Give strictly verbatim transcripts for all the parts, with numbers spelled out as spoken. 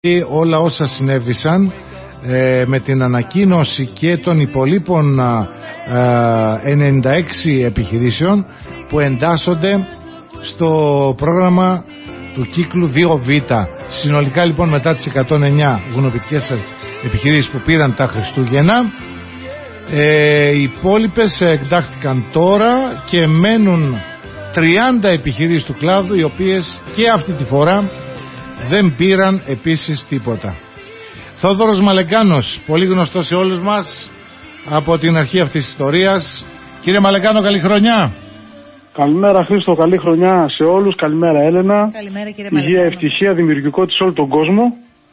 όλα όσα συνέβησαν ε, με την ανακοίνωση και των υπολείπων ε, ενενήντα έξι επιχειρήσεων που εντάσσονται στο πρόγραμμα του κύκλου δύο β. Συνολικά λοιπόν μετά τις εκατόν εννιά βουνοποιητικές επιχειρήσεις που πήραν τα Χριστούγεννα, ε, οι υπόλοιπες εντάχθηκαν τώρα και μένουν τριάντα επιχειρήσεις του κλάδου, οι οποίες και αυτή τη φορά δεν πήραν επίσης τίποτα. Θόδωρος Μαλεκάνος, πολύ γνωστός σε όλους μας από την αρχή αυτής της ιστορίας. Κύριε Μαλεκάνο, καλή χρονιά. Καλημέρα Χρήστο, καλή χρονιά σε όλους. Καλημέρα Έλενα. Καλημέρα κύριε Μαλεκάνο. Υγεία, ευτυχία, δημιουργικότητα σε όλο τον κόσμο.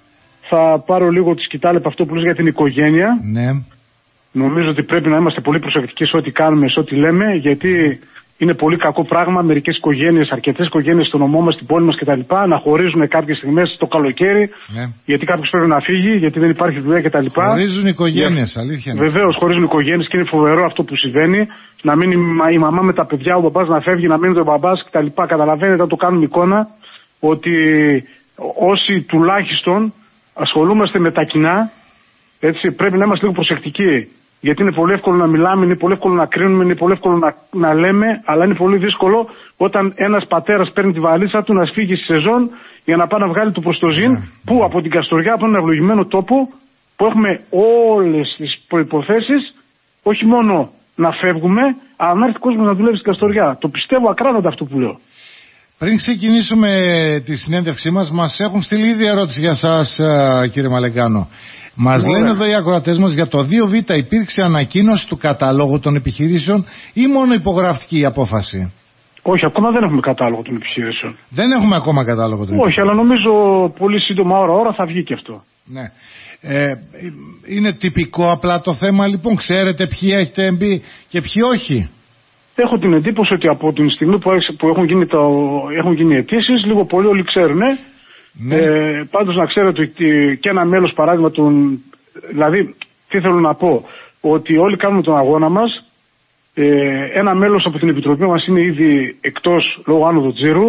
Θα πάρω λίγο τη σκητάλη από αυτό που λες για την οικογένεια. Ναι. Νομίζω ότι πρέπει να είμαστε πολύ προσεκτικοί σε ό,τι κάνουμε, σε ό,τι λέμε, γιατί είναι πολύ κακό πράγμα μερικές οικογένειες, αρκετές οικογένειες στο νομό μας, στην πόλη μας κτλ. Να χωρίζουν κάποιες στιγμές το καλοκαίρι, Ναι. γιατί κάποιος πρέπει να φύγει, γιατί δεν υπάρχει δουλειά κτλ. Χωρίζουν οικογένειες, yeah. αλήθεια. Βεβαίως, χωρίζουν οικογένειες και είναι φοβερό αυτό που συμβαίνει. Να μείνει η μαμά με τα παιδιά, ο μπαμπάς να φεύγει, να μείνει ο μπαμπάς κτλ. Καταλαβαίνετε, να το κάνουμε εικόνα ότι όσοι τουλάχιστον ασχολούμαστε με τα κοινά, έτσι, πρέπει να είμαστε λίγο προσεκτικοί. Γιατί είναι πολύ εύκολο να μιλάμε, είναι πολύ εύκολο να κρίνουμε, είναι πολύ εύκολο να, να λέμε, αλλά είναι πολύ δύσκολο όταν ένας πατέρας παίρνει τη βαλίτσα του να σφίγγει στη σεζόν για να πάει να βγάλει το προστοζήν, yeah. που από την Καστοριά, από έναν ευλογημένο τόπο, που έχουμε όλες τις προϋποθέσεις, όχι μόνο να φεύγουμε, αλλά να έρθει κόσμος να δουλεύει στην Καστοριά. Το πιστεύω ακράδαντα αυτό που λέω. Πριν ξεκινήσουμε τη συνέντευξή μας, μας έχουν στείλει ήδη ερώτηση για σας, κύριε Μαλεκάνο. Μας Ωραία. λένε εδώ οι ακροατές μας, για το δύο β υπήρξε ανακοίνωση του καταλόγου των επιχειρήσεων ή μόνο υπογραφική η απόφαση? Όχι, ακόμα δεν έχουμε κατάλογο των επιχειρήσεων. Δεν έχουμε ακόμα κατάλογο των επιχειρήσεων. Όχι, αλλά νομίζω πολύ σύντομα, ώρα ώρα θα βγει και αυτό. Ναι. Ε, είναι τυπικό απλά το θέμα λοιπόν? Ξέρετε ποιοι έχετε μπει και ποιοι όχι? Έχω την εντύπωση ότι από την στιγμή που, που έχουν, γίνει το, έχουν γίνει αιτήσεις, λίγο πολύ όλοι ξέρουν. Ναι. Ε, πάντως να ξέρετε ότι και ένα μέλος, παράδειγμα, τον, δηλαδή τι θέλω να πω, ότι όλοι κάνουμε τον αγώνα μας. Ε, ένα μέλος από την Επιτροπή μας είναι ήδη εκτός λόγω άνοδο τζίρου.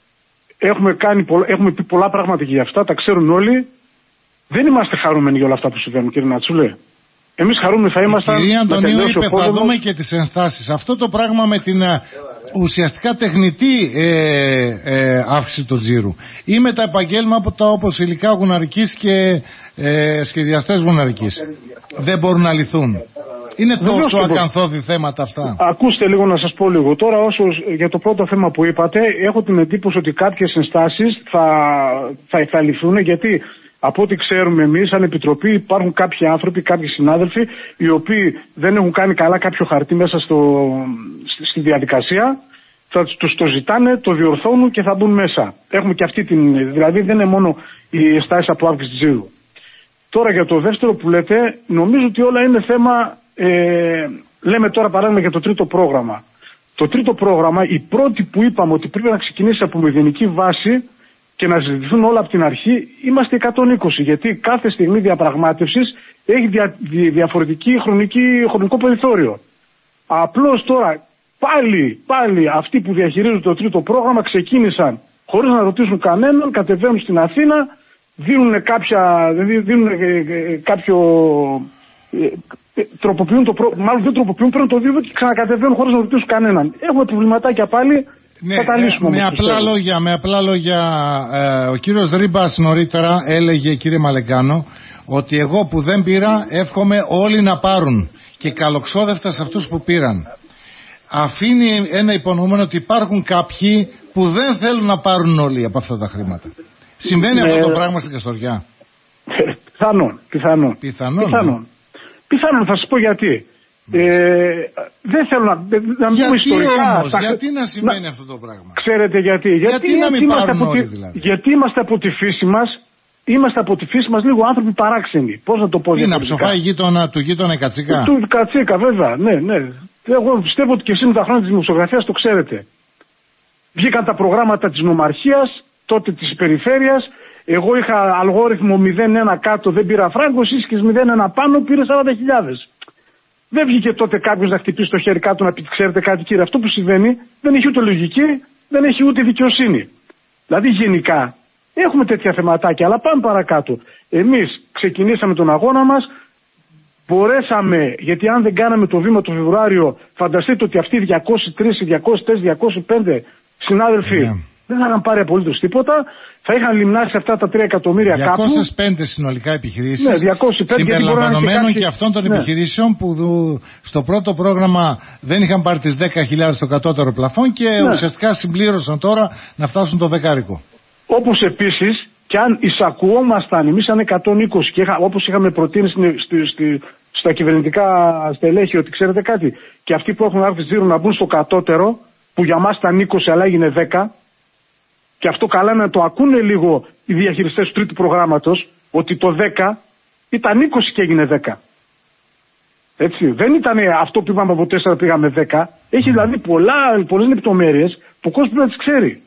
Έχουμε, κάνει, έχουμε πει πολλά πράγματα και για αυτά, τα ξέρουν όλοι. Δεν είμαστε χαρούμενοι για όλα αυτά που συμβαίνουν, κύριε Νατσούλε. Εμείς χαρούμε θα ήμασταν. Κυρία Αντωνίου είπε, θα δούμε και τις ενστάσεις. Αυτό το πράγμα με την α, ουσιαστικά τεχνητή ε, ε, αύξηση του τζίρου ή με τα επαγγέλματα όπως υλικά γουναρικής και ε, σχεδιαστές γουναρικής δεν μπορούν να λυθούν? Είναι τόσο ακαθόδη θέματα αυτά? Ακούστε λίγο να σας πω λίγο. Τώρα όσο για το πρώτο θέμα που είπατε, έχω την εντύπωση ότι κάποιες ενστάσεις θα, θα, θα λυθούν, γιατί από ό,τι ξέρουμε εμείς, σαν Επιτροπή, υπάρχουν κάποιοι άνθρωποι, κάποιοι συνάδελφοι, οι οποίοι δεν έχουν κάνει καλά κάποιο χαρτί μέσα στο, στη διαδικασία. Θα τους το ζητάνε, το διορθώνουν και θα μπουν μέσα. Έχουμε και αυτή την. Δηλαδή δεν είναι μόνο οι ενστάσεις από αύξηση τζίρου. Τώρα για το δεύτερο που λέτε, νομίζω ότι όλα είναι θέμα. Ε, λέμε τώρα παράδειγμα για το τρίτο πρόγραμμα. Το τρίτο πρόγραμμα, η πρώτη που είπαμε ότι πρέπει να ξεκινήσει από μηδενική βάση και να συζητηθούν όλα από την αρχή, είμαστε εκατόν είκοσι. Γιατί κάθε στιγμή διαπραγμάτευσης έχει δια, δια, διαφορετική χρονική, χρονικό περιθώριο. Απλώς τώρα πάλι, πάλι αυτοί που διαχειρίζουν το τρίτο πρόγραμμα ξεκίνησαν χωρίς να ρωτήσουν κανέναν, κατεβαίνουν στην Αθήνα, δίνουν, κάποια, δίνουν κάποιο. Τροποποιούν το προ... Μάλλον δεν τροποποιούν, παίρνουν το δύο και ξανακατεβαίνουν χωρίς να ρωτήσουν κανέναν. Έχουμε προβληματάκια πάλι. Ναι, θα τα λύσουμε. Με, απλά λόγια, με απλά λόγια, ε, ο κύριος Ρίμπας νωρίτερα έλεγε, κύριε Μαλεκάνο, ότι εγώ που δεν πήρα εύχομαι όλοι να πάρουν, και καλοξόδευτα σε αυτούς που πήραν. Αφήνει ένα υπονοούμενο ότι υπάρχουν κάποιοι που δεν θέλουν να πάρουν όλοι από αυτά τα χρήματα. Συμβαίνει ναι. αυτό το πράγμα στην Καστοριά? Πιθανόν, πιθανόν. Πιθανόν. πιθανόν. Πιθανόν, θα σας πω γιατί. Ε, δεν θέλω να, να μην πω ιστορικά. Όμως, τα... γιατί να συμβαίνει να... αυτό το πράγμα? Ξέρετε γιατί. Γιατί, γιατί, να μην γιατί πάρουν όλοι τη... δηλαδή? Γιατί είμαστε από τη φύση μας, είμαστε από τη φύση μας λίγο άνθρωποι παράξενοι. Πώς να το πω? Τι να ψοφάει γείτονα, του γείτονα Κατσίκα? Του Κατσίκα βέβαια, ναι, ναι. Εγώ πιστεύω ότι και εσείς με τα χρόνια της δημοσιογραφίας το ξέρετε. Βγήκαν τα προγράμματα της νομαρχίας, τότε της περιφέρειας. Εγώ είχα αλγόριθμο μηδέν ένα κάτω, δεν πήρα φράγκο, εσείς και μηδέν ένα πάνω πήρε σαράντα χιλιάδες. Δεν βγήκε τότε κάποιος να χτυπήσει το χέρι κάτω να πει: ξέρετε κάτι κύριε, αυτό που συμβαίνει δεν έχει ούτε λογική, δεν έχει ούτε δικαιοσύνη. Δηλαδή γενικά Έχουμε τέτοια θεματάκια, αλλά πάμε παρακάτω. Εμείς ξεκινήσαμε τον αγώνα μας, μπορέσαμε, γιατί αν δεν κάναμε το βήμα το Φεβρουάριο, φανταστείτε ότι αυτοί οι διακόσιοι τρεις, διακόσιοι τέσσερις, διακόσιοι πέντε συνάδελφοι yeah. δεν θα είχαν πάρει απολύτως τίποτα, θα είχαν λιμνάσει αυτά τα τρία εκατομμύρια κάπου. διακόσιες πέντε συνολικά επιχειρήσεις, ναι, διακόσιες πέντε, συμπεριλαμβανομένων και, και, και αυτών των ναι. επιχειρήσεων που δου, στο πρώτο πρόγραμμα δεν είχαν πάρει τις δέκα χιλιάδες στο κατώτερο πλαφόν και ναι. ουσιαστικά συμπλήρωσαν τώρα να φτάσουν το δεκάρικο. Όπως επίσης, και αν εισακουόμασταν εμείς σαν εκατόν είκοσι και είχα, όπως είχαμε προτείνει στη, στη, στη, στα κυβερνητικά στελέχη, ότι ξέρετε κάτι, και αυτοί που έχουν άρθει τζίρο να μπουν στο κατώτερο, που για μας ήταν είκοσι αλλά έγινε δέκα, και αυτό καλά να το ακούνε λίγο οι διαχειριστές του τρίτου προγράμματος, ότι το δέκα ήταν είκοσι και έγινε δέκα. Έτσι, δεν ήταν αυτό που είπαμε από τέσσερα πήγαμε δέκα, έχει δηλαδή πολλά, πολλές λεπτομέρειες που ο κόσμος πρέπει να τις ξέρει.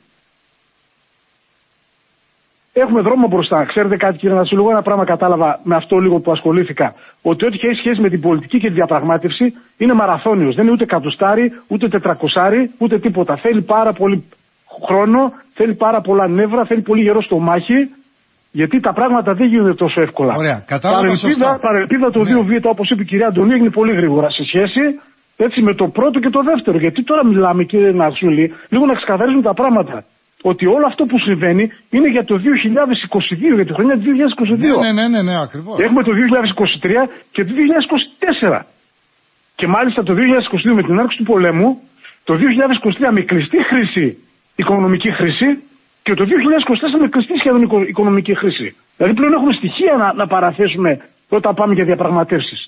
Έχουμε δρόμο μπροστά. Ξέρετε κάτι, κύριε Νατσούλη, εγώ ένα πράγμα κατάλαβα με αυτό λίγο που ασχολήθηκα. Ότι ό,τι έχει σχέση με την πολιτική και τη διαπραγμάτευση είναι μαραθώνιος. Δεν είναι ούτε κατοστάρι, ούτε τετρακοσάρι, ούτε τίποτα. Θέλει πάρα πολύ χρόνο, θέλει πάρα πολλά νεύρα, θέλει πολύ γερό στο μάχη, γιατί τα πράγματα δεν γίνονται τόσο εύκολα. Ωραία, κατάλαβα σωστά. Παρελπίδα το ναι. δύο β, όπως είπε η κυρία Αντωνίου, έγινε πολύ γρήγορα σε σχέση έτσι, με το πρώτο και το δεύτερο. Γιατί τώρα μιλάμε, κύριε Νατσούλη, λίγο να ξεκαθαρίζουμε τα πράγματα. Ότι όλο αυτό που συμβαίνει είναι για το δύο χιλιάδες είκοσι δύο, για τη χρονιά του δύο χιλιάδες είκοσι δύο. Ναι, ναι, ναι, ναι, ακριβώς. Έχουμε το δύο χιλιάδες είκοσι τρία και το δύο χιλιάδες είκοσι τέσσερα. Και μάλιστα το δύο χιλιάδες είκοσι δύο με την άρξη του πολέμου, το δύο χιλιάδες είκοσι τρία με κλειστή χρήση, οικονομική χρήση, και το δύο χιλιάδες είκοσι τέσσερα με κλειστή σχεδόν οικονομική χρήση. Δηλαδή πλέον έχουμε στοιχεία να, να παραθέσουμε όταν πάμε για διαπραγματεύσεις.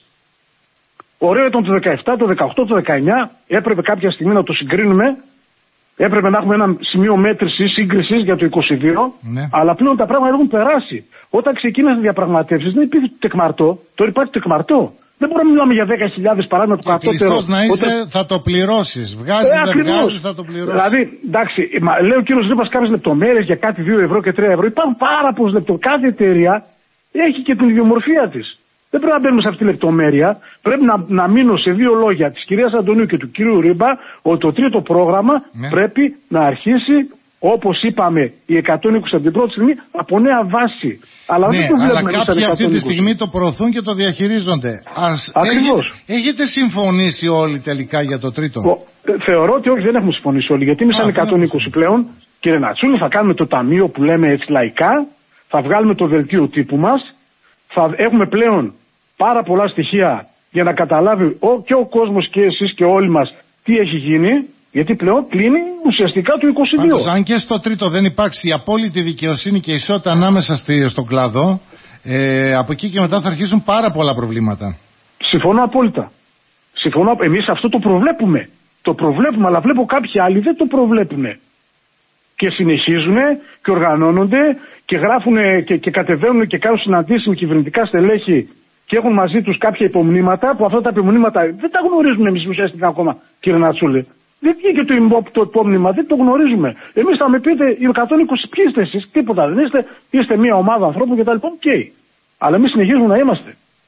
Ωραίο ήταν το δεκαεπτά, το δεκαοκτώ, το δεκαεννιά, έπρεπε κάποια στιγμή να το συγκρίνουμε. Έπρεπε να έχουμε ένα σημείο μέτρησης, σύγκρισης για το είκοσι δύο, ναι. αλλά πλέον τα πράγματα έχουν περάσει. Όταν ξεκίνησαν οι διαπραγματεύσεις δεν υπήρχε τεκμαρτό, τώρα υπάρχει τεκμαρτό. Δεν μπορούμε να μιλάμε για δέκα χιλιάδες παράδειγμα του κατώτερου. Κλειστός να είσαι, όταν... θα το πληρώσεις. Βγάζεις, ε, δεν βγάζεις, θα το πληρώσεις. Δηλαδή, εντάξει, λέει ο κύριος Ρήπας κάποιες λεπτομέρειες για κάτι δύο ευρώ και τρία ευρώ. Υπάρχουν πάρα πολλές λεπτομέρειες. Κάθε εταιρεία έχει και την ιδιομορφία της. Δεν πρέπει να μπαίνουμε σε αυτή τη λεπτομέρεια. Πρέπει να, να μείνω σε δύο λόγια της κυρίας Αντωνίου και του κύριου Ρήμπα, ότι το τρίτο πρόγραμμα ναι. πρέπει να αρχίσει, όπως είπαμε, οι εκατόν είκοσι από την πρώτη στιγμή, από νέα βάση. Αλλά ναι, δεν το αλλά κάποιοι αυτή τη στιγμή το προωθούν και το διαχειρίζονται. Ας Ακριβώς. Έχετε, έχετε συμφωνήσει όλοι τελικά για το τρίτο? Θεωρώ ότι όχι, δεν έχουμε συμφωνήσει όλοι. Γιατί εμείς σαν εκατόν είκοσι πλέον, κύριε Νατσούλη, θα κάνουμε το ταμείο που λέμε έτσι λαϊκά, θα βγάλουμε το δελτίο τύπου μας, θα έχουμε πλέον πάρα πολλά στοιχεία για να καταλάβει ο, και ο κόσμος και εσείς και όλοι μας τι έχει γίνει, γιατί πλέον κλείνει ουσιαστικά το είκοσι δύο. Πάντως, αν και στο τρίτο δεν υπάρξει η απόλυτη δικαιοσύνη και ισότητα ανάμεσα στη, στον κλάδο, ε, από εκεί και μετά θα αρχίσουν πάρα πολλά προβλήματα. Συμφωνώ απόλυτα. Συμφωνώ, εμείς αυτό το προβλέπουμε. Το προβλέπουμε, αλλά βλέπω κάποιοι άλλοι δεν το προβλέπουν. Και συνεχίζουν και οργανώνονται και γράφουν και, και κατεβαίνουν και κάνουν συναντήσεις με κυβερνητικά στελέχη και έχουν μαζί τους κάποια υπομνήματα που αυτά τα υπομνήματα δεν τα γνωρίζουμε εμείς ουσιαστικά ακόμα, κύριε Νατσούλη. Δεν βγήκε το, το υπόμνημα, δεν το γνωρίζουμε. Εμείς θα με πείτε, οι εκατόν είκοσι ποιοι είστε εσείς, τίποτα δεν είστε, είστε μια ομάδα ανθρώπων κτλ. Οκ. Okay. Αλλά εμείς συνεχίζουμε να είμαστε.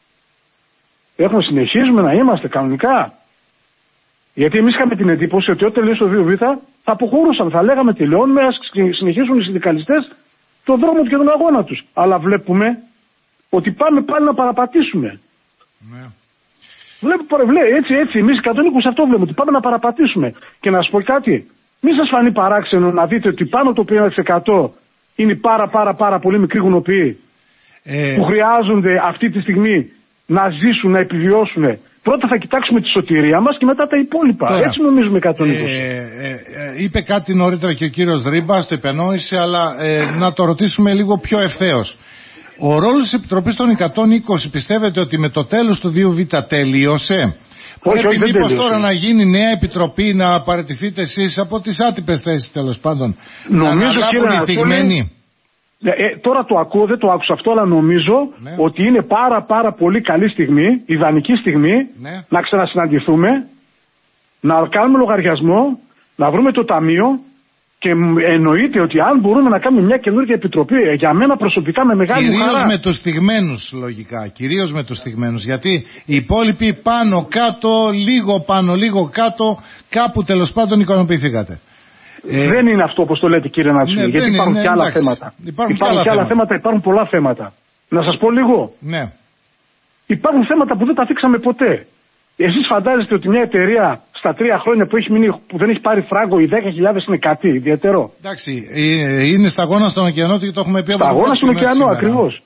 Έχουμε συνεχίζουμε να είμαστε κανονικά. Γιατί εμείς είχαμε την εντύπωση ότι όταν τελειώσει το δύο β θα αποχωρούσαν, θα λέγαμε τελειώνουμε, ας συνεχίσουν οι συνδικαλιστές τον δρόμο και τον αγώνα τους. Αλλά βλέπουμε ότι πάμε πάλι να παραπατήσουμε. Ναι. Βλέπω, έτσι, έτσι, εμείς εκατόν είκοσι αυτό βλέπουμε, ότι πάμε να παραπατήσουμε. Και να σας πω κάτι, μη σας φανεί παράξενο να δείτε ότι πάνω το πενήντα τοις εκατό είναι πάρα πάρα πάρα πολύ μικροί γουνοποιοί ε... που χρειάζονται αυτή τη στιγμή να ζήσουν, να επιβιώσουν. Πρώτα θα κοιτάξουμε τη σωτηρία μας και μετά τα υπόλοιπα. Τώρα, έτσι νομίζουμε εκατόν είκοσι. Ε, ε, ε, είπε κάτι νωρίτερα και ο κύριος Ρήμπας, το υπενόησε, αλλά ε, να το ρωτήσουμε λίγο πιο ευθέως. Ο ρόλος της Επιτροπής των εκατόν είκοσι πιστεύετε ότι με το τέλος του δύο β τελείωσε? Όχι, Πρέπει όχι, μήπως τώρα να γίνει νέα επιτροπή, να παραιτηθείτε εσείς από τις άτυπες θέσεις τέλος πάντων? Νομίζω, να αναλάβουν οι θυγμένοι. Ε, τώρα το ακούω, δεν το άκουσα αυτό, αλλά νομίζω ναι. ότι είναι πάρα πάρα πολύ καλή στιγμή, ιδανική στιγμή, ναι. να ξανασυναντηθούμε, να κάνουμε λογαριασμό, να βρούμε το ταμείο. Και εννοείται ότι αν μπορούμε να κάνουμε μια καινούργια επιτροπή, για μένα προσωπικά με μεγάλη κυρίως χαρά. Κυρίως με τους θυγμένους λογικά, κυρίως με τους θυγμένους, γιατί οι υπόλοιποι πάνω κάτω, λίγο πάνω, λίγο κάτω, κάπου τέλος πάντων ικανοποιηθήκατε. Ε, δεν είναι αυτό όπως το λέτε, κύριε Νατσούλη, ναι, γιατί υπάρχουν, ναι, και άλλα θέματα. Υπάρχουν, υπάρχουν και άλλα θέματα. θέματα, υπάρχουν πολλά θέματα. Να σας πω λίγο. Ναι. Υπάρχουν θέματα που δεν τα θίξαμε ποτέ. Εσείς φαντάζεστε ότι μια εταιρεία στα τρία χρόνια που, έχει μείνει, που δεν έχει πάρει φράγκο, οι δέκα χιλιάδες είναι κάτι ιδιαίτερο? Εντάξει, είναι σταγόνα στον ωκεανό και το έχουμε πει από το σταγόνα στον ωκεανό, ακριβώς.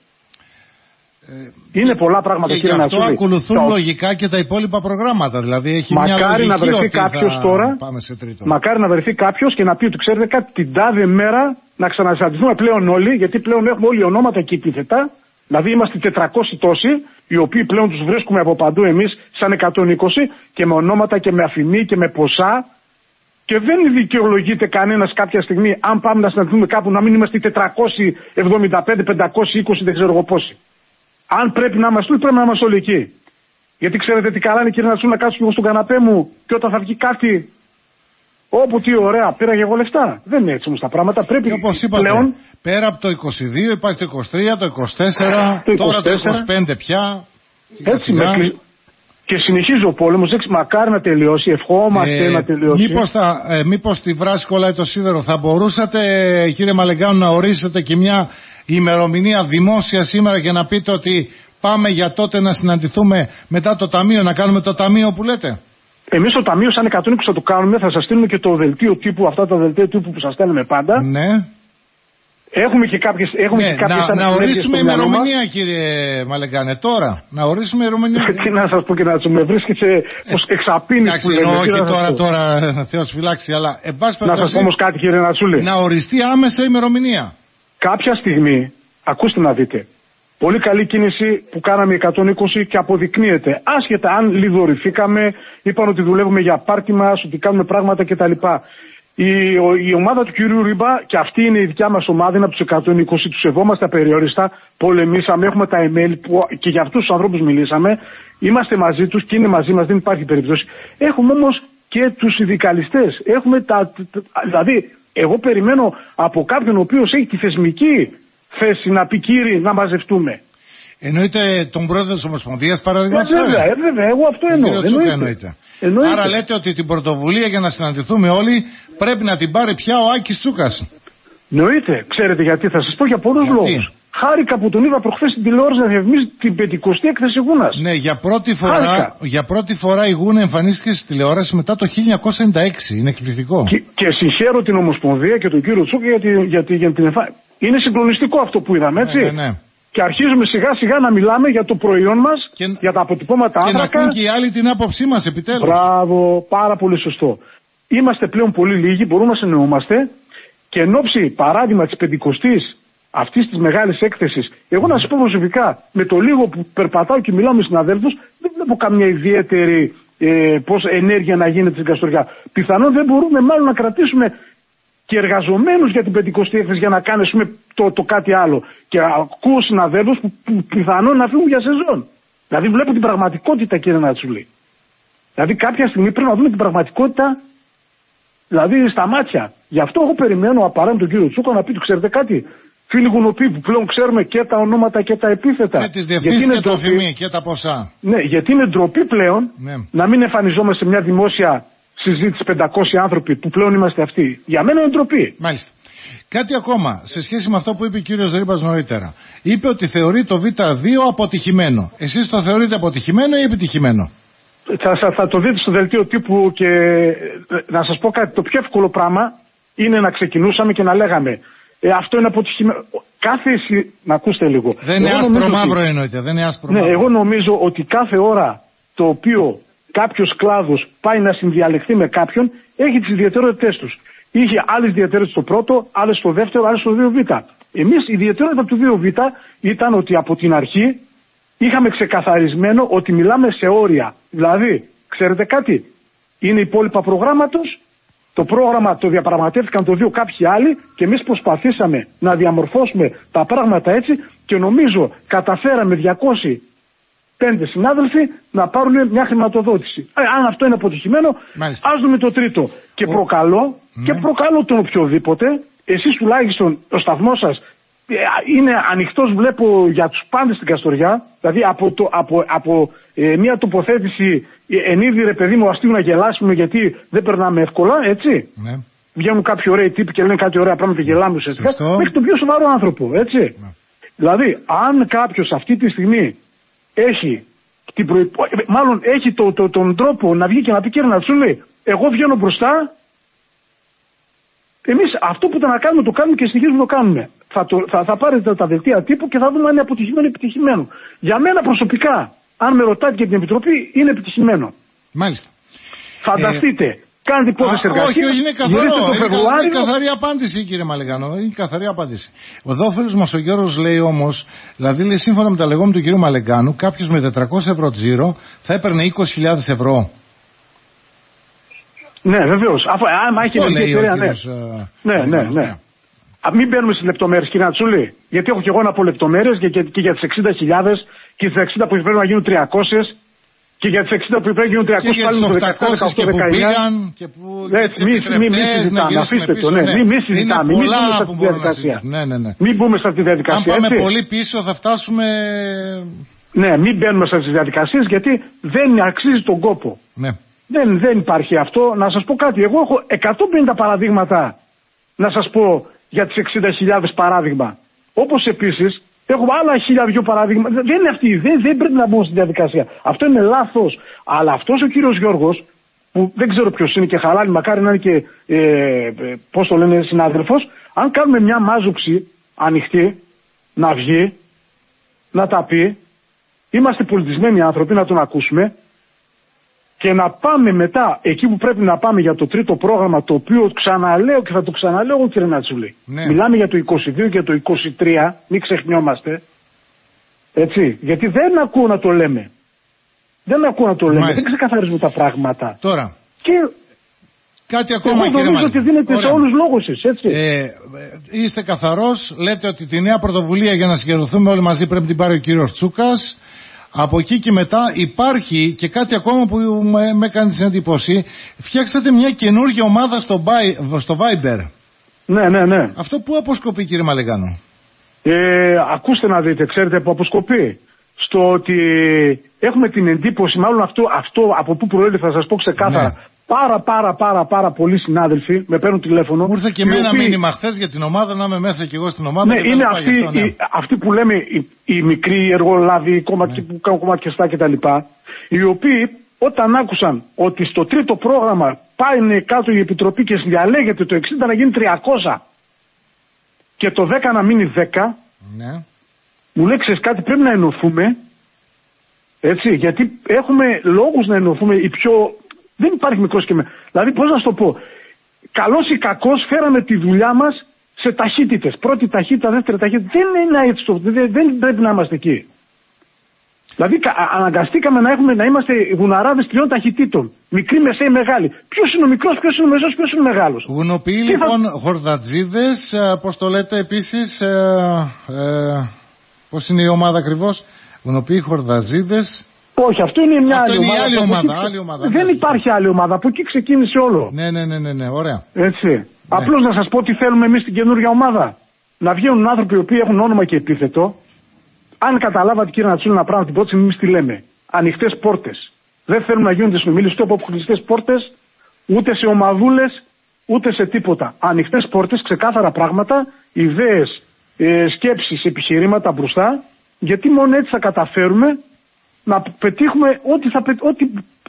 Ε, είναι πολλά πράγματα, και κύριε Νατσούλη. Και αυτό ακολουθούν τα... λογικά και τα υπόλοιπα προγράμματα. Δηλαδή έχει μακάρι μια να βρεθεί κάποιος τώρα, μακάρι να βρεθεί κάποιος και να πει ότι ξέρετε κάτι, την τάδε μέρα να ξανασυναντηθούμε πλέον όλοι, γιατί πλέον έχουμε όλοι ονόματα και επίθετα. Δηλαδή είμαστε τετρακόσιοι τόσοι, οι οποίοι πλέον τους βρίσκουμε από παντού εμείς σαν εκατόν είκοσι και με ονόματα και με αφημί και με ποσά. Και δεν δικαιολογείται κανένας κάποια στιγμή, αν πάμε να συναντηθούμε κάπου, να μην είμαστε τετρακόσιοι εβδομήντα πέντε, πεντακόσιοι είκοσι, δεν ξέρω εγώ πόσοι. Αν πρέπει να είμαστε όλοι, πρέπει να είμαστε όλοι εκεί. Γιατί ξέρετε τι καλά είναι, κύριε Νατσούλη, να κάτσω εγώ στον καναπέ μου και όταν θα βγει κάτι, όπου τι ωραία, πήρα και εγώ λεφτά. Δεν είναι έτσι όμως τα πράγματα. Πρέπει, όπως είπατε, πλέον, πέρα από το είκοσι δύο υπάρχει το είκοσι τρία, το είκοσι τέσσερα, το είκοσι τέσσερα, τώρα το είκοσι πέντε πια. Έτσι με, και συνεχίζει ο πόλεμος, έτσι μακάρι να τελειώσει, ευχόμαστε ε, να τελειώσει. Μήπως, θα, ε, μήπως τη βράση κολλάει το σίδερο, θα μπορούσατε, κύριε Μαλεγκάνου, να ορίσετε και μια ημερομηνία δημόσια σήμερα και να πείτε ότι πάμε για τότε να συναντηθούμε μετά το ταμείο, να κάνουμε το ταμείο που λέτε? Εμείς το ταμείο σαν εκατόν είκοσι θα το κάνουμε, θα σας στείλουμε και το δελτίο τύπου, αυτά τα δελτία τύπου που σας στέλνουμε πάντα. Ναι. Έχουμε και κάποιες, έχουμε ναι, και κάποιες να, να ορίσουμε ημερομηνία, κύριε Μαλεγκάνε, τώρα. Να ορίσουμε ημερομηνία. Τι να σας πω, κύριε Νατσούλη, με βρίσκεται ως εξαπίνης που λέτε. Όχι τώρα, τώρα, Θεός φυλάξει, αλλά εν πάση περιπτώσει. Να σας πω όμως κάτι, κύριε Νατσούλη. Να οριστεί άμεσα ημερομηνία. Κάποια στιγμή, ακούστε να δείτε, πολύ καλή κίνηση που κάναμε εκατόν είκοσι και αποδεικνύεται. Άσχετα αν λιδωρηθήκαμε, είπαν ότι δουλεύουμε για πάρτι μας, ότι κάνουμε πράγματα κτλ. Η, η ομάδα του κυρίου Ρίμπα, και αυτή είναι η δικιά μας ομάδα, είναι από τους εκατόν είκοσι, τους σεβόμαστε απεριόριστα, πολεμήσαμε, έχουμε τα email που, και για αυτούς τους ανθρώπους μιλήσαμε, είμαστε μαζί τους και είναι μαζί μας, δεν υπάρχει περίπτωση. Έχουμε όμως και τους συνδικαλιστές, έχουμε τα, δηλαδή εγώ περιμένω από κάποιον ο οποίος έχει τη θεσμική θέση να πει κύριε να μαζευτούμε. Εννοείται τον πρόεδρο της Ομοσπονδίας, παραδείγματος? Ε, βέβαια, ε, βέβαια, εγώ αυτό εννοώ. Εννοείται. Εννοείται. Εννοείται. Άρα λέτε ότι την πρωτοβουλία για να συναντηθούμε όλοι πρέπει να την πάρει πια ο Άκης Τσούκας. Εννοείται. Ξέρετε γιατί? Θα σας πω για πολλούς λόγους. Χάρηκα που τον είδα προχθές στην τηλεόραση να διαφημίζει την πεντηκοστή έκθεση Γούνας. Ναι, για πρώτη φορά, για πρώτη φορά η Γούνα εμφανίστηκε στη τηλεόραση μετά το χίλια εννιακόσια ενενήντα έξι. Είναι εκπληκτικό. Και, και συγχαίρω την Ομοσπονδία και τον κύριο Τσούκα για, τη, για, τη, για την εμφάνιση. Είναι συγκλονιστικό αυτό που είδαμε, έτσι. Ναι, ναι, ναι. Και αρχίζουμε σιγά σιγά να μιλάμε για το προϊόν μας, και, για τα αποτυπώματα άνθρακα. Και να ακούν και οι άλλοι την άποψή μας επιτέλους. Μπράβο, πάρα πολύ σωστό. Είμαστε πλέον πολύ λίγοι, μπορούμε να συνεννοούμαστε και εν ώψη παράδειγμα της πεντηκοστής αυτής της μεγάλης έκθεσης, εγώ να σας πω προσωπικά, με το λίγο που περπατάω και μιλάω με συναδέλφους, δεν βλέπω καμία ιδιαίτερη ε, πώς, ενέργεια να γίνεται στην Καστοριά. Πιθανόν δεν μπορούμε μάλλον να κρατήσουμε και εργαζομένους για την πεντηκοστή έκθεση για να κάνουμε το, το κάτι άλλο. Και ακούω συναδέλφους που, που πιθανόν να φύγουν για σεζόν. Δηλαδή βλέπω την πραγματικότητα, κύριε Νατσούλη. Δηλαδή κάποια στιγμή πρέπει να δούμε την πραγματικότητα, δηλαδή στα μάτια. Γι' αυτό εγώ περιμένω απαραίτητα τον κύριο Τσούκο να πει του ξέρετε κάτι. Φίλοι γουνοποί που πλέον ξέρουμε και τα ονόματα και τα επίθετα. Και τις διευθύνσεις και το αφημί και τα ποσά. Ναι, γιατί είναι ντροπή πλέον ναι. να μην εμφανιζόμαστε σε μια δημόσια συζήτηση πεντακόσιοι άνθρωποι που πλέον είμαστε αυτοί. Για μένα είναι ντροπή. Μάλιστα. Κάτι ακόμα σε σχέση με αυτό που είπε ο κύριος Ρίμπας νωρίτερα. Είπε ότι θεωρεί το Β δύο αποτυχημένο. Εσείς το θεωρείτε αποτυχημένο ή επιτυχημένο? Θα, θα, θα το δείτε στο δελτίο τύπου και να σας πω κάτι. Το πιο εύκολο πράγμα είναι να ξεκινούσαμε και να λέγαμε ε, αυτό είναι αποτυχημένο. Κάθε εσύ, να ακούστε λίγο. Δεν είναι άσπρο μαύρο εννοείται. Δεν είναι άσπρο ναι, μαύρο. Εγώ νομίζω ότι κάθε ώρα το οποίο κάποιος κλάδος πάει να συνδιαλεχθεί με κάποιον έχει τις ιδιαιτερότητές τους. Είχε άλλες ιδιαιτερότητες στο πρώτο, άλλες στο δεύτερο, άλλες στο δύο Β. Εμείς η ιδιαιτερότητα του δύο Β ήταν ότι από την αρχή είχαμε ξεκαθαρισμένο ότι μιλάμε σε όρια. Δηλαδή, ξέρετε κάτι, είναι υπόλοιπα προγράμματος, το πρόγραμμα το διαπραγματεύτηκαν το δύο κάποιοι άλλοι και εμείς προσπαθήσαμε να διαμορφώσουμε τα πράγματα έτσι και νομίζω καταφέραμε διακόσιοι πέντε συνάδελφοι να πάρουν μια χρηματοδότηση. Ε, αν αυτό είναι αποτυχημένο, μάλιστα. Ας δούμε το τρίτο. Και Ο... προκαλώ, ναι. και προκαλώ τον οποιοδήποτε, εσείς τουλάχιστον ο σταθμός σας είναι ανοιχτός, βλέπω, για τους πάντες στην Καστοριά. Δηλαδή από, το, από, από ε, μια τοποθέτηση εν είδη ρε παιδί μου αστείου να γελάσουμε γιατί δεν περνάμε εύκολα, έτσι. Ναι. βγαίνουν κάποιοι ωραίοι τύποι και λένε κάτι ωραία πράγματα και γελάμε ουσιαστικά, μέχρι τον πιο σοβαρό άνθρωπο. Έτσι. Ναι. Δηλαδή, αν κάποιος αυτή τη στιγμή έχει, την προϋπο... μάλλον έχει το, το, τον τρόπο να βγει και να πει κύριε Νατσούλη, εγώ βγαίνω μπροστά. Εμείς αυτό που ήταν να κάνουμε το κάνουμε και συνεχίζουμε να το κάνουμε. Θα, το, θα, θα πάρετε τα δελτία τύπου και θα δούμε αν είναι αποτυχημένο ή επιτυχημένο. Για μένα προσωπικά, αν με ρωτάτε για την Επιτροπή, είναι επιτυχημένο. Μάλιστα. Φανταστείτε, ε... κάνετε υπόθεση εργασία. Όχι, όχι, είναι καθαρό. Είναι, είναι καθαρή απάντηση, κύριε Μαλεγάνο. Είναι καθαρή απάντηση. Ο δόφελος μας ο Γιώργος λέει όμως, δηλαδή λέει, σύμφωνα με τα λεγόμενα του κύριου Μαλεγάνου, κάποιος με τετρακόσια ευρώ τζίρο θα έπαιρνε είκοσι χιλιάδες ευρώ. Ναι, βεβαίως. Άμα έχει λέει ο ναι. κύριος, ναι, ναι, ναι, ναι. Α, μην μπαίνουμε στις λεπτομέρειες, κύριε Νατσούλη. Γιατί έχω και εγώ να πω λεπτομέρειες και, και, και για τις εξήντα χιλιάδες και τις εξήντα που πρέπει να γίνουν τριακόσιες. Και για τις εξήντα που πρέπει να γίνουν τριακόσιες πάλι το δεκαεπτά δεκαεννιά. Και που έτσι, μη, μη, μη συζητάμε, αφήστε το, ναι, μη, μη συζητάμε, μην μπούμε σε αυτή τη διαδικασία. Ναι, ναι, ναι. Μην μπούμε σε αυτή τη διαδικασία. Αν πάμε έτσι. Πολύ πίσω θα φτάσουμε... Ναι, μην μπαίνουμε σε αυτές τις διαδικασίες γιατί δεν αξίζει τον κόπο. Ναι. Δεν, δεν υπάρχει αυτό. Να σας πω κάτι, εγώ έχω εκατόν πενήντα παραδείγματα να σας πω για τις εξήντα χιλιάδες παράδειγμα. Όπως επίσης έχω άλλα χίλια δυο παράδειγμα. Δεν είναι αυτή, δεν, δεν πρέπει να μπούμε στη διαδικασία. Αυτό είναι λάθος. Αλλά αυτός ο κύριος Γιώργος, που δεν ξέρω ποιος είναι και χαλάλι, μακάρι να είναι και ε, ε, πώς το λένε συνάδελφος, αν κάνουμε μια μάζοξη ανοιχτή, να βγει, να τα πει, είμαστε πολιτισμένοι άνθρωποι, να τον ακούσουμε και να πάμε μετά εκεί που πρέπει να πάμε για το τρίτο πρόγραμμα, το οποίο ξαναλέω και θα το ξαναλέω, κύριε Νατσούλη. Ναι. Μιλάμε για το είκοσι δύο και το είκοσι τρία, μην ξεχνιόμαστε. Έτσι, γιατί δεν ακούω να το λέμε. Δεν ακούω να το λέμε, Μάλιστα. δεν ξεκαθαρίζουμε τα πράγματα. Τώρα, και κάτι ακόμα, εγώ κύριε Μάλιστα. Νομίζω ότι δίνεται Ωραία. σε όλους λόγους εσείς, έτσι. Ε, είστε καθαρός, λέτε ότι τη νέα πρωτοβουλία για να συγκεντρωθούμε όλοι μαζί πρέπει να την πάρει ο κύριος Τσούκας. Από εκεί και μετά υπάρχει και κάτι ακόμα που με έκανε την εντύπωση. Φτιάξατε μια καινούργια ομάδα στο, στο Viber. Ναι, ναι, ναι. Αυτό πού αποσκοπεί, κύριε Μαλεγάνο? Ε, ακούστε να δείτε, ξέρετε που αποσκοπεί. Στο ότι έχουμε την εντύπωση, μάλλον αυτό, αυτό από πού προέρχεται θα σας πω ξεκάθαρα. Ναι. Πάρα πάρα πάρα πάρα πολλοί συνάδελφοι με παίρνουν τηλέφωνο. Μου ήρθε και με ένα οποίοι... μήνυμα χθες για την ομάδα, να είμαι μέσα και εγώ στην ομάδα. Ναι, είναι αυτοί, αυτό, ναι. οι, αυτοί που λέμε οι, οι μικροί εργολάβοι, κομματι, ναι. που κάνουν κομματιαστά κτλ. Οι οποίοι όταν άκουσαν ότι στο τρίτο πρόγραμμα πάει κάτω η Επιτροπή και διαλέγεται το εξήντα να γίνει τριακόσια και το δέκα να μείνει δέκα, ναι. μου λέει ξέρεις κάτι, πρέπει να ενωθούμε. Έτσι, γιατί έχουμε λόγους να ενωθούμε οι πιο. Δεν υπάρχει μικρός και με. Δηλαδή, πώς να σου το πω. Καλός ή κακός, φέραμε τη δουλειά μας σε ταχύτητες. Πρώτη ταχύτητα, δεύτερη ταχύτητα. Δεν είναι έτσι. Δεν, δεν πρέπει να είμαστε εκεί. Δηλαδή, αναγκαστήκαμε να, έχουμε, να είμαστε γουναράδες τριών ταχυτήτων. Μικρή, μεσαίη, μεγάλη. Ποιος είναι ο μικρός, ποιος είναι ο μεσός, ποιος είναι ο μεγάλος. Γουνοποιεί λοιπόν θα... χορδατζίδες. Πώς το λέτε επίσης. Ε, ε, πώς είναι η ομάδα ακριβώς. Γουνοποιεί χορδατζίδες. Όχι, αυτό είναι μια αυτό άλλη, είναι ομάδα, άλλη, ομάδα, εκεί... άλλη ομάδα. Δεν ναι. υπάρχει άλλη ομάδα. Από εκεί ξεκίνησε όλο. Ναι, ναι, ναι, ναι, ναι. Ωραία. Έτσι. Ναι. Απλώς να σας πω τι θέλουμε εμείς στην καινούργια ομάδα. Να βγαίνουν άνθρωποι οι οποίοι έχουν όνομα και επίθετο. Αν καταλάβατε, κύριε Νατσούλη, ένα πράγμα την πρώτη στιγμή, εμείς τι λέμε. Ανοιχτές πόρτες. Δεν θέλουμε να γίνονται συνομιλίες ούτε από κλειστές πόρτες, ούτε σε ομαδούλες, ούτε σε τίποτα. Ανοιχτές πόρτες, ξεκάθαρα πράγματα, ιδέες, ε, σκέψεις, επιχειρήματα μπροστά. Γιατί μόνο έτσι θα καταφέρουμε να πετύχουμε ό,τι, θα, ό,τι,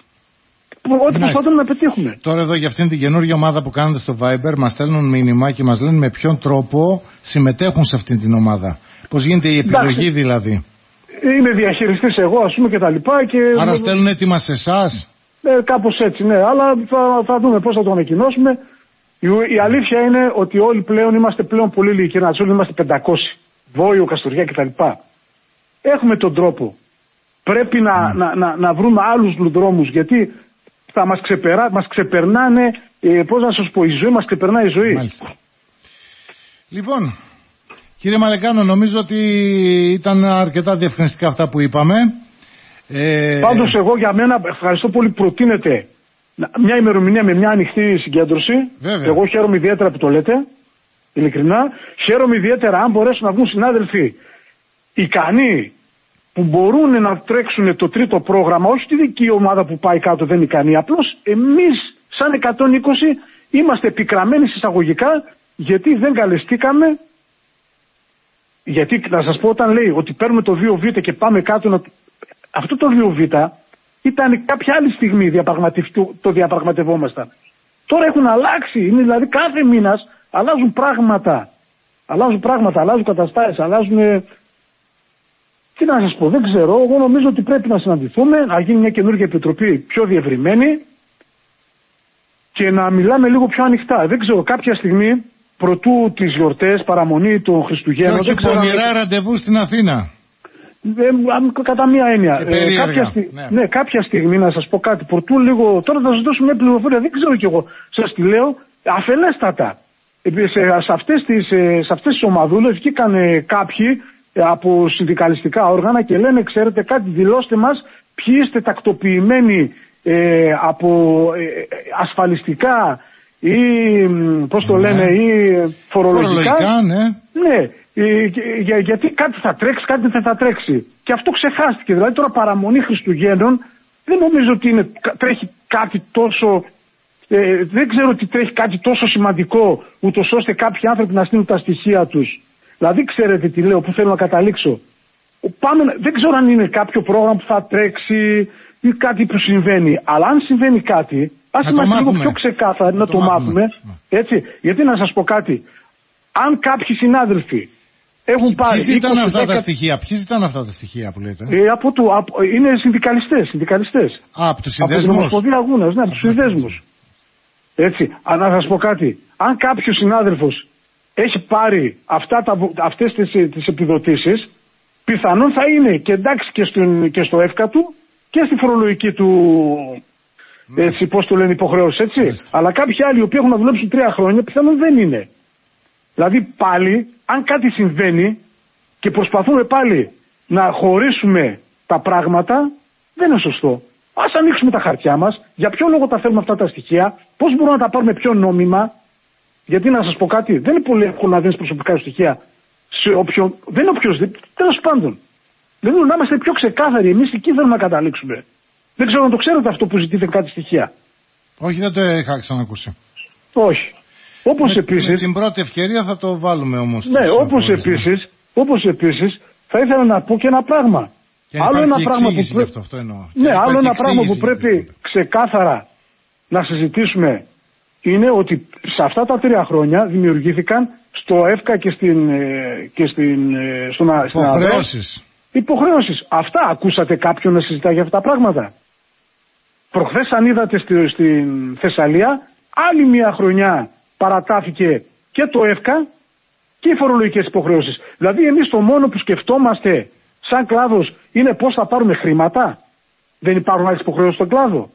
ό,τι προσπαθούμε να πετύχουμε. Τώρα εδώ για αυτήν την καινούργια ομάδα που κάνετε στο Viber μας στέλνουν μήνυμα και μας λένε με ποιον τρόπο συμμετέχουν σε αυτήν την ομάδα. Πώς γίνεται η επιλογή Εντάξει. δηλαδή. Είμαι διαχειριστής εγώ ας πούμε και τα λοιπά. Και... Άρα στέλνουν έτοιμα σε εσάς. Ε, κάπως έτσι ναι, αλλά θα, θα δούμε πώς θα το ανακοινώσουμε. Η, η αλήθεια είναι ότι όλοι πλέον είμαστε πλέον πολύ λίγοι, κύριε Νατσούλη, είμαστε πεντακόσιοι. Βόηο, Καστοριά κτλ. Έχουμε τον τρόπο. Πρέπει να, mm. να, να, να βρούμε άλλους δρόμους, γιατί θα μας, ξεπερά, μας ξεπερνάνε, ε, πώς να σας πω, η ζωή μας ξεπερνάει η ζωή. Μάλιστα. Λοιπόν, κύριε Μαλεγάνο, νομίζω ότι ήταν αρκετά διευκρινιστικά αυτά που είπαμε. Ε... Πάντως εγώ για μένα, ευχαριστώ πολύ, προτείνετε μια ημερομηνία με μια ανοιχτή συγκέντρωση. Βέβαια. Εγώ χαίρομαι ιδιαίτερα που το λέτε, ειλικρινά. Χαίρομαι ιδιαίτερα αν μπορέσουν να βγουν συνάδελφοι ικανοί, που μπορούν να τρέξουν το τρίτο πρόγραμμα, όχι τη δική ομάδα που πάει κάτω δεν είναι ικανή. Απλώς εμείς σαν εκατόν είκοσι είμαστε επικραμμένοι εισαγωγικά γιατί δεν καλεστήκαμε. Γιατί να σας πω, όταν λέει ότι παίρνουμε το δύο β και πάμε κάτω, να... αυτό το δύο β ήταν κάποια άλλη στιγμή το διαπραγματευόμασταν. Τώρα έχουν αλλάξει, είναι δηλαδή κάθε μήνας αλλάζουν πράγματα. Αλλάζουν πράγματα, αλλάζουν καταστάσεις, αλλάζουν. Τι να σας πω, δεν ξέρω. Εγώ νομίζω ότι πρέπει να συναντηθούμε, να γίνει μια καινούργια επιτροπή πιο διευρυμένη και να μιλάμε λίγο πιο ανοιχτά. Δεν ξέρω, κάποια στιγμή προτού τις γιορτές, παραμονή των Χριστουγέννων. Και όχι πονηρά αν... ραντεβού στην Αθήνα. Ε, κατά μία έννοια. Ε, κάποια, στι... ναι. Ναι, κάποια στιγμή να σας πω κάτι. Προτού λίγο. Τώρα θα σας δώσω μια πληροφορία. Δεν ξέρω κι εγώ. Σας τη λέω αφελέστατα. Σε, σε αυτές τις, σε αυτές τις ομαδούλες βγήκαν κάποιοι από συνδικαλιστικά όργανα και λένε, ξέρετε κάτι, δηλώστε μας ποιοι είστε τακτοποιημένοι ε, από ε, ασφαλιστικά ή πώς το ναι. λένε ή φορολογικά, φορολογικά ναι, ναι ε, για, γιατί κάτι θα τρέξει, κάτι δεν θα τρέξει και αυτό ξεχάστηκε. Δηλαδή τώρα παραμονή Χριστουγέννων δεν νομίζω ότι είναι, τρέχει κάτι τόσο ε, δεν ξέρω ότι τρέχει κάτι τόσο σημαντικό ούτως ώστε κάποιοι άνθρωποι να στείλουν τα στοιχεία τους. Δηλαδή ξέρετε τι λέω, που θέλω να καταλήξω. Πάμε, δεν ξέρω αν είναι κάποιο πρόγραμμα που θα τρέξει ή κάτι που συμβαίνει. Αλλά αν συμβαίνει κάτι, ας είμαστε λίγο πιο ξεκάθαροι να, να το, το μάθουμε. μάθουμε. Έτσι. Γιατί να σας πω κάτι. Αν κάποιοι συνάδελφοι έχουν πάρει. Ποιοι ήταν αυτά δέκα... τα στοιχεία, ποιοι ήταν αυτά τα στοιχεία που λέτε. Ε, από το, από, είναι συνδικαλιστές. συνδικαλιστές. Α, από τους συνδέσμους. Από την Ομοσπονδία Αγώνας, ναι, από τους συνδέσμους. Έτσι. Αν να σας πω κάτι. Αν κάποιος συνάδελφος έχει πάρει αυτά τα, αυτές τις, τις επιδοτήσεις, πιθανόν θα είναι και εντάξει και, στην, και στο ΕΦΚΑ του και στη φορολογική του, ναι. έτσι, πώς το λένε, υποχρεώσεις, έτσι. Ναι. Αλλά κάποιοι άλλοι οι οποίοι έχουν να δουλέψουν τρία χρόνια, πιθανόν δεν είναι. Δηλαδή πάλι, αν κάτι συμβαίνει και προσπαθούμε πάλι να χωρίσουμε τα πράγματα, δεν είναι σωστό. Ας ανοίξουμε τα χαρτιά μας, για ποιο λόγο τα θέλουμε αυτά τα στοιχεία, πώς μπορούμε να τα πάρουμε πιο νόμιμα. Γιατί να σας πω κάτι, δεν είναι πολύ εύκολο να δίνεις προσωπικά στοιχεία σε όποιον, δεν είναι οποιοσδήποτε, τέλος πάντων. Δηλαδή να είμαστε πιο ξεκάθαροι, εμείς εκεί θέλουμε να καταλήξουμε. Δεν ξέρω αν το ξέρετε αυτό που ζητείτε κάτι στοιχεία. Όχι, δεν το είχα ξανακούσει. Όχι. Όπως με, επίσης. Με την πρώτη ευκαιρία θα το βάλουμε όμως. Ναι, όπως επίσης, όπως επίσης θα ήθελα να πω και ένα πράγμα. Και άλλο ένα πράγμα που πρέπει. Αυτό, αυτό εννοώ. Ναι, άλλο ένα πράγμα που πρέπει ξεκάθαρα να συζητήσουμε. Είναι ότι σε αυτά τα τρία χρόνια δημιουργήθηκαν στο ΕΦΚΑ και στην, και στην, στον, υποχρεώσεις. Υποχρεώσεις. Αυτά ακούσατε κάποιον να συζητάει για αυτά τα πράγματα. Προχθές αν είδατε στη, στην Θεσσαλία, άλλη μια χρονιά παρατάθηκε και το ΕΦΚΑ και οι φορολογικές υποχρεώσεις. Δηλαδή εμείς το μόνο που σκεφτόμαστε σαν κλάδος είναι πώς θα πάρουμε χρήματα. Δεν υπάρχουν άλλες υποχρεώσεις στον κλάδο.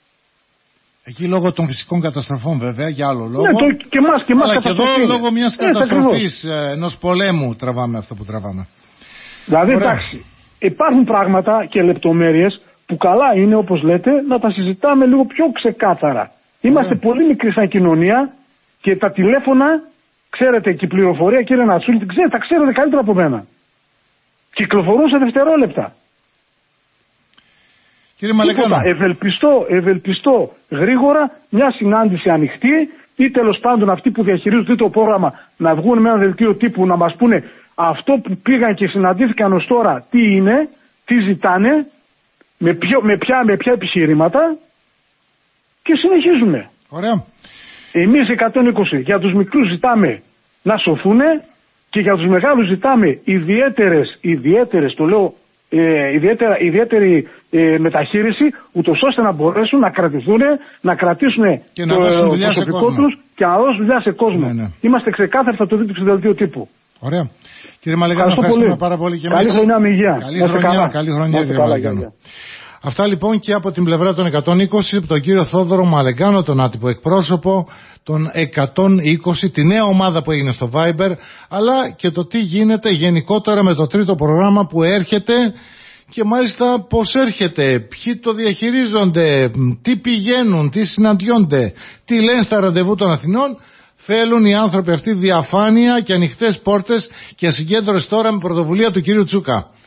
Εκεί λόγω των φυσικών καταστροφών βέβαια, για άλλο λόγο. Ναι, το, και εμάς, και εμάς αλλά και εδώ λόγω μιας ναι, καταστροφής, ενός πολέμου τραβάμε αυτό που τραβάμε. Δηλαδή ωραία. Εντάξει, υπάρχουν πράγματα και λεπτομέρειες που καλά είναι, όπως λέτε, να τα συζητάμε λίγο πιο ξεκάθαρα. Είμαστε ωραία. Πολύ μικρή σαν κοινωνία και τα τηλέφωνα, ξέρετε, και η πληροφορία, κύριε Νατσούλη, ξέρετε, τα ξέρετε καλύτερα από μένα. Κυκλοφορούν σε δευτερόλεπτα. Κύριε Μαλεκάνο. Ευελπιστώ, ευελπιστώ γρήγορα μια συνάντηση ανοιχτή ή τέλος πάντων αυτοί που διαχειρίζονται το πρόγραμμα να βγουν με ένα δελτίο τύπου να μας πούνε αυτό που πήγαν και συναντήθηκαν ως τώρα τι είναι, τι ζητάνε, με, ποιο, με, ποια, με ποια επιχειρήματα και συνεχίζουμε. Ωραία. Εμείς εκατόν είκοσι για τους μικρούς ζητάμε να σωθούνε και για τους μεγάλους ζητάμε ιδιαίτερες, ιδιαίτερες το λέω, Ε, ιδιαίτερα, ιδιαίτερη ε, μεταχείριση, ούτως ώστε να μπορέσουν να κρατηθούν, να κρατήσουν και το προσωπικό τους και να δώσουν δουλειά σε κόσμο. Ναι, ναι. Είμαστε ξεκάθαροι, θα το δείτε στο δελτίο τύπου. Ωραία. Κύριε Μαλεκάνο, ευχαριστούμε πολύ. πάρα πολύ και εμείς. Καλή χρονιά με υγεία. Καλή χρονιά, καλή χρονιά κύριε Μαλεκάνο. Αυτά λοιπόν και από την πλευρά των εκατόν είκοσι, τον κύριο Θόδωρο Μαλεκάνο, τον άτυπο εκπρόσωπο των εκατόν είκοσι, τη νέα ομάδα που έγινε στο Viber, αλλά και το τι γίνεται γενικότερα με το τρίτο πρόγραμμα που έρχεται και μάλιστα πώς έρχεται, ποιοι το διαχειρίζονται, τι πηγαίνουν, τι συναντιόνται, τι λένε στα ραντεβού των Αθηνών. Θέλουν οι άνθρωποι αυτοί διαφάνεια και ανοιχτές πόρτες και συγκέντρωση τώρα με πρωτοβουλία του κύριου Τσούκα.